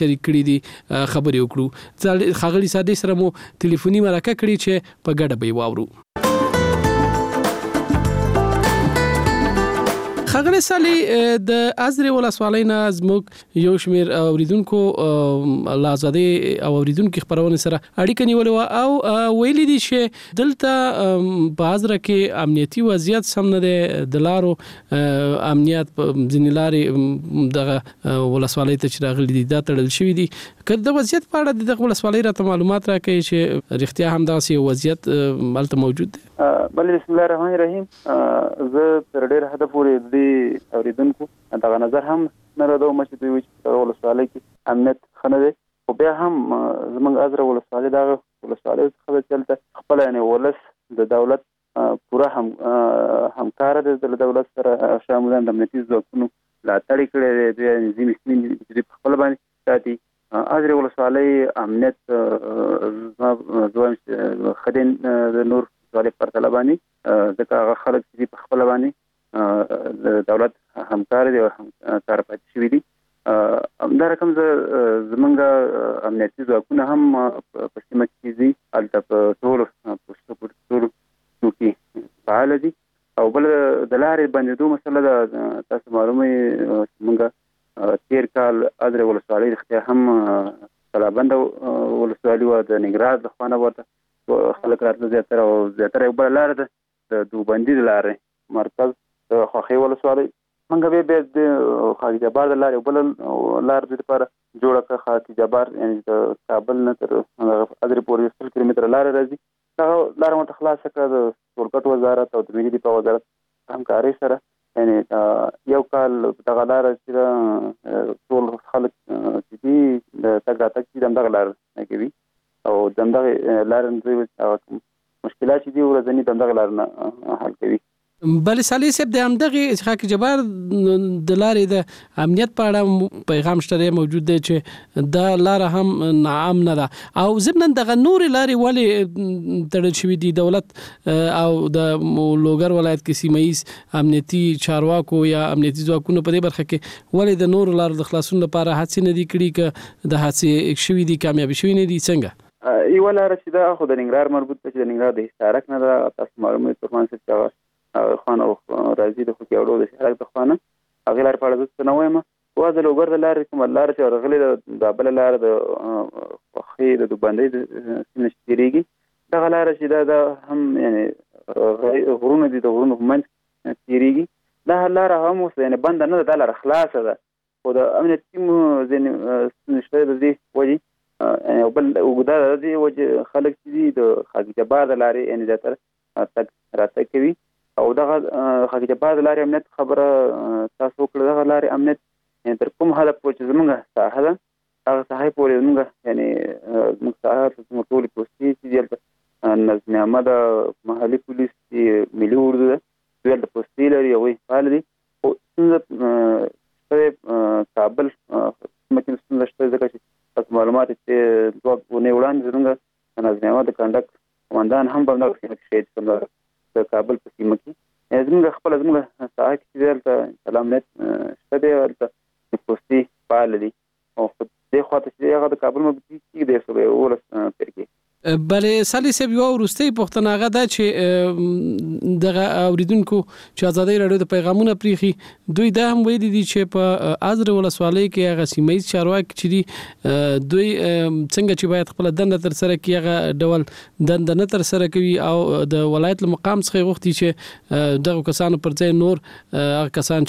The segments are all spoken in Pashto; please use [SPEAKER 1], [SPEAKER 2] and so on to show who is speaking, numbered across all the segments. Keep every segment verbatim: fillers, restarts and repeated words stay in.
[SPEAKER 1] شریک کړي دي خبرې وکړو. ښاغلي سادې سره مو ټلیفوني مرکه کړې چې په ګډه به واورو. ښاغلي سالي د ازرې ولسوالۍ نه زموږ یو شمېر اوریدونکو له ازادۍ او اوریدونکو خبرونه سره اړیکه نیولې وه او ویلي دي چې دلته په ازره کې امنیتي وضعیت سم نه دی، د لارو امنیت په ځینې لارې دغه ولسوالۍ ته چې راغلي دي دا تړل شوي دي. که د وضعیت په اړه د دغه ولسوالۍ راته معلومات راکوي چې رښتیا هم داسې یو وضعیت هلته موجود دی؟
[SPEAKER 2] بله، بسم الله الرحمن الرحیم. زه تر ډېره حده پورې د اوریدونکو دغه نظر هم نه ردوم چې دوی وایي چې په ولسوالۍ کې امنیت ښه نه دی، خو بیا هم زموږ ازره ولسوالۍ دغه ولسوالۍ څخه ده چې هلته خپله یعنې ولس د دولت پوره هم همکاره دی، د دولت سره شاملان د امنیتي ځواکونو ملاتړ یې کړی دی. دوی نظام سیمې چې دوی په خپله باندې ساتي. ازرې ولسوالۍ امنیت زه وایم چې ښه دی د نور ولسوالۍ په پرتله باندې، ځکه هغه خلک چې دي په خپله باندې د دولت همکار دي او همکار پاتې شوي دي. همدا رقم زمونږ امنیتي ځواکونه هم په سیمه کې دي، هلته په ټولو پوستو په ټولو سیمو کې فعاله دي. او بل د لارې بندېدو مسله ده. تاسو معلومه یې زمونږ تېر کال ازرې ولسوالۍ رښتیا هم کلابنده ولسوالي وه، د ننګرهار له خوا نه ورته خلک راتله زیاتره، او زیاتره یو بله لاره ده د دوبندي د لارې مرکز د خوښۍ ولسوالۍ. موږ بیا بیا د خاک جبار د لارې یو بله لار د لپاره جوړه کړه. خاک جبار یعنې د کابل نه تر ازرې پورې سل کیلومتره لاره راځي. دغه لاره مو ته خلاصه کړه د ټولګټ وزارت او د ملي دفاع وزارت همکارۍ سره. یعنې یو کال دغه لاره چې ټول خلک چې دي د تګ راتګ چې د همدغه لاره نه کوي، او د همدغې لارې مشکلات چې دي ورځني د همدغه لارې نه حل کوي.
[SPEAKER 1] بله سالي صاحب، د همدغې خاک جبار د لارې د امنیت په اړه پیغام شته موجود دی چې دا لاره هم ناامنه ده، او ضمناً دغه نورې لارې ولې تړل شوي دي؟ دولت او د لوګر ولایت کې سیمه ییز امنیتي چارواکو یا امنیتي ځواکونو په دې برخه کې ولې د نورو لارو د خلاصون لپاره هڅې نه دي کړي؟ که د هڅې شوي دي کامیابي شوي نه دي څنګه؟
[SPEAKER 2] یوه لاره چې ده خو د ننګرهار مربوط ده، چې د ننګرهار د حصارک نه ده. تاسو معلومه یې ترمان صاحب چې هغه خان او راځي د خوکیاړو د شهرک د خوا نه، هغې لارې په اړه زه څه نه وایم. خو د لوګر د لارې کومه لاره چې راغلې ده، دا بله لاره د خوښۍ د دوبندۍ د سیمې نه چې تېرېږي، دغه لاره چې ده دا هم یعنې غرونه دي، د غرونو په منځ کې تېرېږي. دا لاره هم اوس یعنې بنده نه ده، دا لاره خلاصه ده، خو د امنیتي ځینې ستونزې شته د دې وجې. او بل اوږده د دې وجې خلک چې دي د خاک جبار د لارې یعنې زیاتره تګ راتګ کوي. او دغه خاک جبار د لارې امنیت خبره تاسو وکړه. دغه لارې امنیت یعنې تر کوم حده پورې چې زموږ ساحه ده، هغه ساحې پورې زموږ یعنې زموږ ساحه زموږ ټولې پوستې چې دي هلته نظم عامه ده، محلي پولیس دي، ملي اردو ده، دوی هلته پوستې لري، هغوی فعال دي. خو ستونزه شته کابل سیمه کې ستونزه شته، ځکه چې تاسو معلومات چې دوه اونۍ وړاندې زموږ نظم عامه د کنډک قمندان هم په همدغه سیمه کې شهید شول، د کابل په سیمه کې. زموږ خپله زموږ ساحه کې چې دی هلته امنیت شته دی، هلته پوستې فعاله دي. او دې خوا ته چې دی هغه د کابل مربوط کېږدی سو به یولس فرقې.
[SPEAKER 1] بله سالي صاحب، یوه وروستۍ پوښتنه هغه ده چې دغه اوریدونکو چې ازادۍ راډیو د پیغامونه پرېښي، دوی دا هم ویلي دي چې په ازرې ولسوالۍ کې هغه سیمه ییز چارواکي چې دي دوی څنګه چې باید خپله دنده ترسره کړي هغه ډول دنده نه ترسره کوي، او د ولایت له مقام څخه یې غوښتي چې دغو کسانو پر ځای نور هغه کسان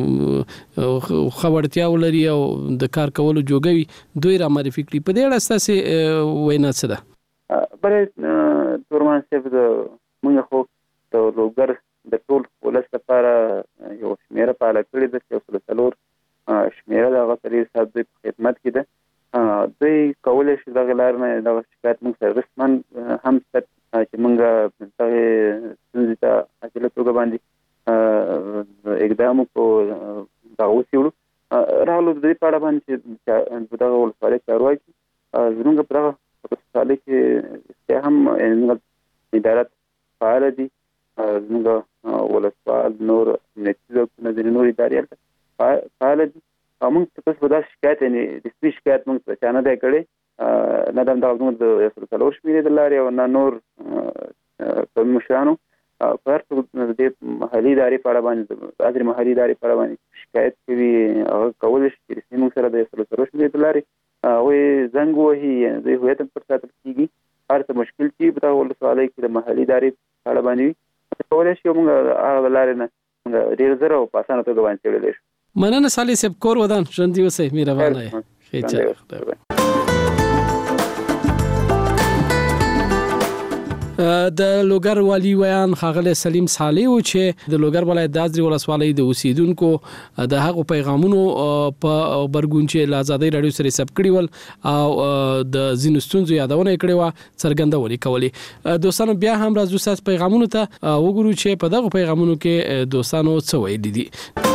[SPEAKER 1] چې ښه وړتیا ولري او د کار کولو جوګه وي دوی را معرفي کړي. په دې اړه ستاسې وینا څه ده؟
[SPEAKER 2] بله تورمان صاحب، د موږ خو د لوګر د ټول ولس لپاره یو شمېره فعاله کړې ده چې یو سل څلور شمېره د هغه سریر صاحب دوی په خدمت کې ده. دوی کولی شي دغه لارې نه دغه شکایت موږ سره رسما هم شته چې موږ دغې ستونزې ته عاجله توګه باندې اقدام وکړو، دغه وڅېړو. راغلو د دې په اړه باندې چې دغه ولسوالۍ چارواکي زموږ په دغه ولسوالۍ کې هم زموږ ادارات فعاله دي، زموږ ولسوال نور امنیتي ځواکونه ځینې نور ادارې هلته فعاله دي. موږ تاسو په داسې شکایت یعنی د سپي شکایت موږ ته چا نه دی کړی نه د همدغه د یو سل څلور شمېرې د لارې او نه نور قومي مشرانو په هر څوک د دې محلي ادارې په اړه باندې د عصري محلي ادارې په اړه باندې شکایت کوي هغه کولی شي چې رسمي موږ سره د یو سل څلور شمېرې د لارې هغوی زنګ ووهي یعنې د هویت هم پټ ساتل کېږي هر څه مشکل چې په دغه ولسوالۍ کې د محلي ادارې په اړه باندې وي کولی شي موږ هغه د لارې نه موږ ډېر زر او په اسانه توګه باندې څېړلی شو.
[SPEAKER 1] مننه صالح صاحب، کور ودان ژوندي اوسئ، مهربانه یې. ښه چا د لوګر والی ویان ښاغلی سلیم صالح و چې د لوګر ولایت د ازرې ولسوالۍ د اوسیدونکو د هغو پیغامونو په غبرګون چې له ازادۍ راډیو سره ثبت کړي ول او د ځینو ستونزو یادونه یې کړې وه څرګندونې کولې. دوستانو بیا هم راځو ستاسو پیغامونو ته وګورو چې په دغو پیغامونو کې دوستانو څه ویلي دي.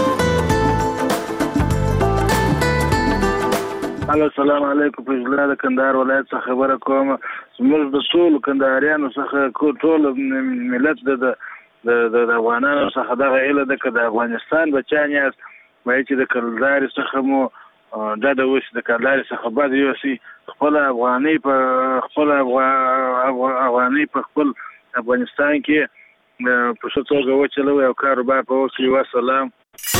[SPEAKER 3] السلام علیکم. په ځلا د کندهار ولایت څخه خبره کوم. زموږ د ټول کندهاریانو څخه ټول ملت د د افغانانو څخه دغه هیله ده چې د افغانستان بچیان یاست، باید چې د کلدارې څخه مو ډډه وشي، د کلدارې څخه بد یوسي، خپل افغانۍ په خپل افغانۍ په خپل افغانستان کې په ښه توګه وچلوي او کاروبار په وکړي. والسلام.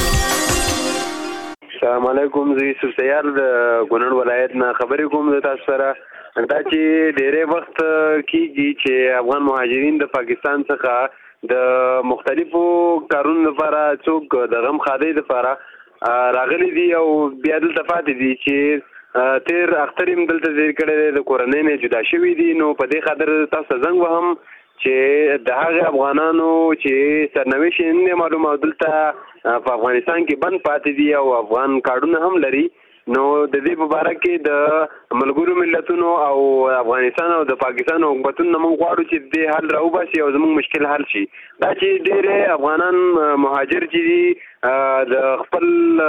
[SPEAKER 4] السلام علیکم. زه یوسف سیار د کونړ ولایت نه خبرې کوم د تاسو سره. دا چې ډېری وخت کېږي چې افغان مهاجرین د پاکستان څخه د مختلفو کارونو لپاره څوک د غم خادۍ لپاره راغلي دي او بیا دلته پاتې دي چې تیر اختر هم دلته تېر کړی دی، د کورنۍ نه جدا شوي دي. نو په دې خاطر تاسو ته زنګ وهم چې د هغه افغانانو چې سرنوشت یې نه معلوم او دلته په افغانستان کې بند پاتې دي او افغان کارډونه هم لري، نو د دې په باره کې د ملګرو ملتونو او افغانستان او د پاکستان حکومتونو موږ غواړو چې دې حل راوباسي او زموږ مشکل حل شي. دا چې ډېر افغانان مهاجر چې دي د خپل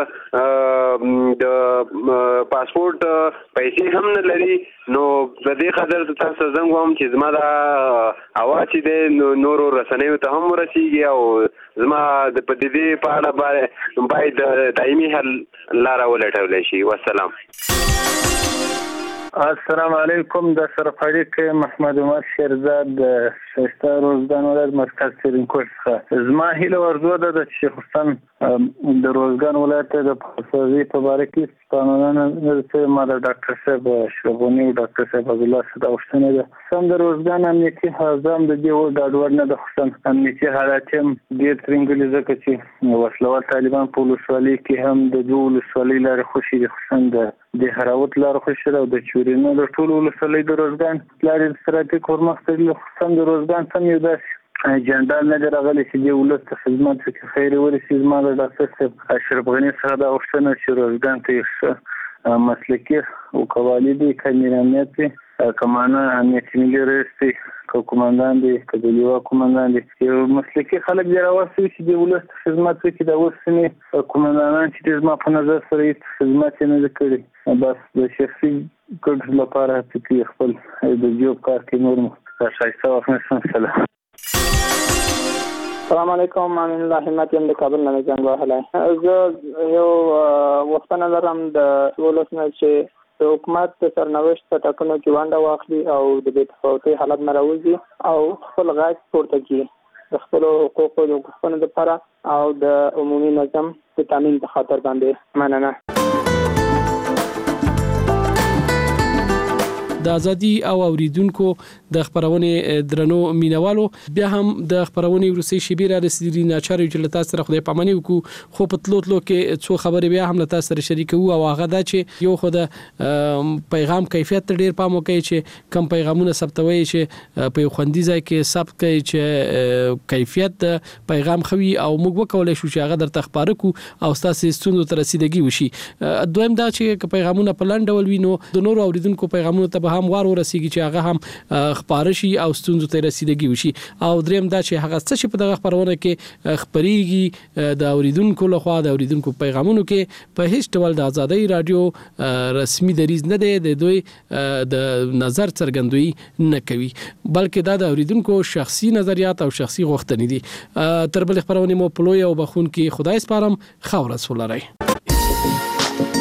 [SPEAKER 4] د پاسپورت پیسې هم نه لري، نو د دې خاطر تاسو زنګ وم چې زما دا اواز چې د نورو رسنیو ته هم ورسیږي او زما د په دې په اړه باید دایمي حل لاره ولټولی شي. والسلام.
[SPEAKER 5] السلام علیکم. د سرپاړی کې محمد عمر شیرزاد د شایسته روزګان ولایت مرکز سرینکوټ څخه. زما هیله ورزو ده چې خصوصا د روزګان ولایت د پاسوي په باره کې قانونا چې ما د ډاکټر صاحب شربونی او ډاکټر صاحب عبدالله صدا وشتنه ده سم د روزګان امنیتي حزام د دې ډاډور نه د خصوصا امنیتي حالات هم ډېر ترنګلي ځکه چې وسلوال طالبان په ولسوالۍ کې هم د دوه ولسوالۍ لارې خوشي دي، خصوصا د د هراوت لارې خوشي او د چورینو د ټول ولسوالۍ د روزګان لارې ستراتیژیک ورمخته دي، خصوصا د روزګان سم یو داسې جنرال نه راغلی چې د ولس ته خدمت وکړي. خیر ورسي زما د ډاکټر صاحب اشرف غني څخه دا غوښتنه چې روزګان ته مسلکي او قوالی دي کمیرانیت دي کمانه امنیتي ملي رئیس دي که کماندان دي که د لیوا کماندان دي یو مسلکي خلک دي راوستي چې د ولس ته خدمت وکړي. د اوسني کماندانان چې زما په نظر سره هېڅ خدمت یې نه دی کړی، بس د شخصي ګټو لپاره هڅې کوي خپل د جوب کار کوي. نور ښایسته وخت نیسم. سلام.
[SPEAKER 6] السلام علیکم. امین الله همت یم د کابل نه زنګ وهلی. زه یو غوښتنه لرم د ولس نه چې د حکومت د سرنوشت په ټاکنو کې ونډه واخلي او د بې تفاوتۍ حالت نه راوځي او خپل غږ پورته کړي د خپلو حقوقو د غوښتنو لپاره او د عمومي نظم د تامین په خاطر باندې. مننه.
[SPEAKER 1] د ازادي او اوریدونکو د خبرونه درنو مینوالو بیا هم د خبرونه روسي شبیر رسیدلی ناچاري چې لتا سره خدای پامنې وکړو، خو په تلوتلو کې څو خبرې بیا هم لتا سره شریکو او هغه دا چې یو خو د پیغام کیفیت ډیر پام وکړي چې کم پیغامونه ثبتوي چې په خوندي ځای کې ثبت کړي چې کیفیت د پیغام خوي او موږ وکولای شو چې هغه درته خبرو کو او تاسو ستوندو تر رسیدګي وشي. دویم دا چې پیغامونه په لاندې ډول وینو د نورو اوریدونکو پیغامونه ته هم وار ورسیږي چې هغه هم خبر شي او ستونزو ته رسیدګي وشي. او دریم دا چې هغه څه چې په دغه خبرونه کې خبريږي د اوریدونکو لخوا د اوریدونکو پیغامونو کې په هیڅ ډول د ازادي رادیو رسمي دریز نه دی د دوی د نظر څرګندوي نه کوي، بلکې دا د اوریدونکو شخصي نظریات او شخصي غوښتنې دي. تر بل خبرونه مو پلوي او بخون کې خدای سپارم. خاور رسول لري.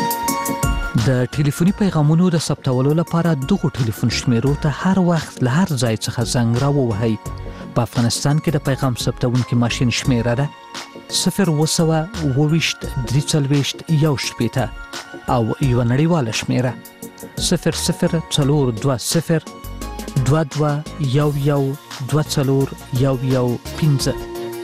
[SPEAKER 7] د ټلیفوني پیغامونو د ثبتولو لپاره دغه ټلیفون شمیرو ته هر وخت له هر ځای څخه زنګ راووهئ. په افغانستان کې د پیغام ثبتونکي ماشین شمیره ده صفر اوه سوه اووه ویشت درې څلوېښت یو شپېته او یوه نړیواله شمیره صفر صفر څلور دوه صفر دوه دوه یو یو دوه څلور یو یو پنځه.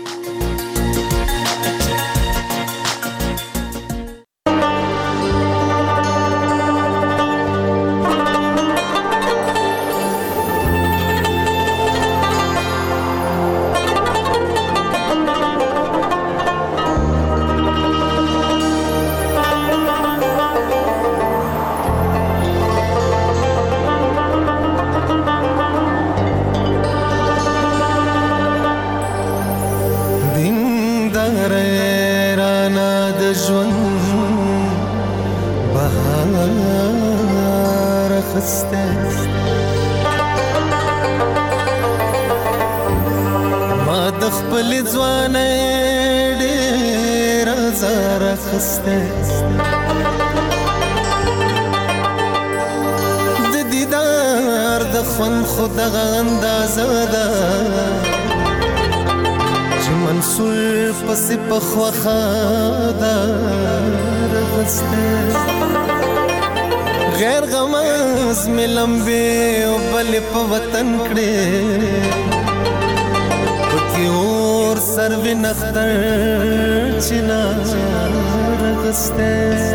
[SPEAKER 8] غیر غماز میں لمبے او بل په وطن کړي پکې اور سرو نختر چنا رغسته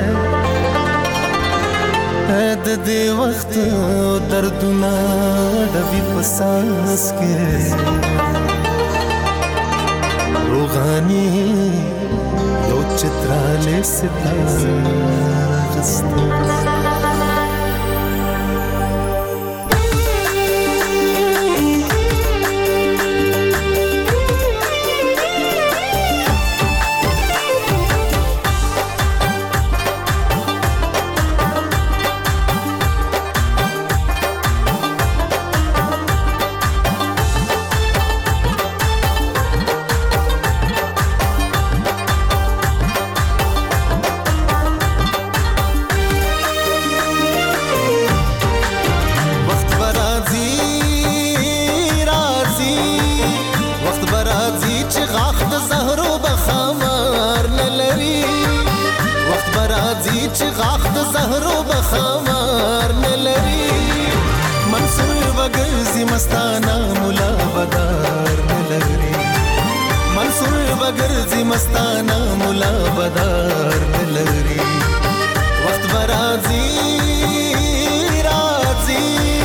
[SPEAKER 8] د دې وخت دردونه د وی پساس کې روغانی یو چتراله ستاره رغسته.
[SPEAKER 9] مستانه مولا بدار نلري منصور بغرزي مستانه مولا بدار نلري وقت برازي رازي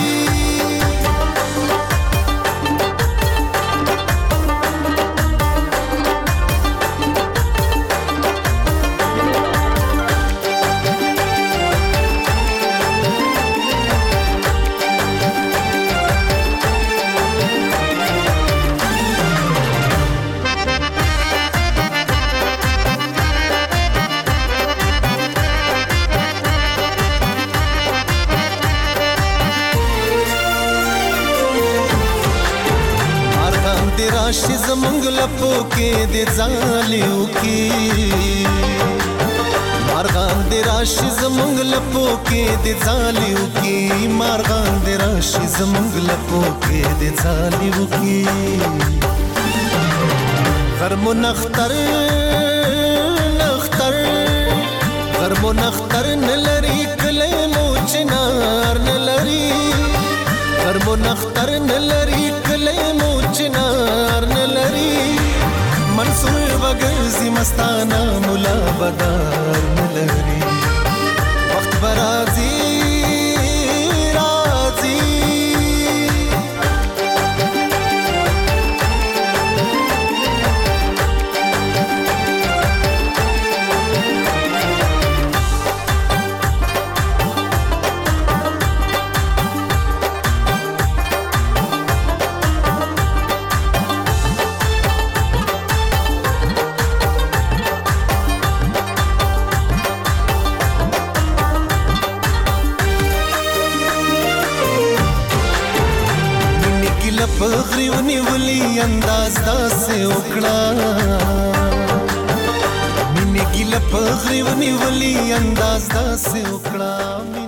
[SPEAKER 9] راشي زمونږ لپو کې د ځالیو کې مارغان د راشي زمونږ لپو کې د ځالیو کې مارغان د راشي زمونږ لپو کې د ځالیو کې غرمو نختر نختر غرمو نختر نلري کله مو چنار نلري غرمو نختر نلري کله مو چنار نلري منصور بغرزي مستانه مولا بدار نلري وقت برازي رازي پغریونی ولی انداز داسه وکړه مینه ګیله په غریو نیولي انداز داسې وکړه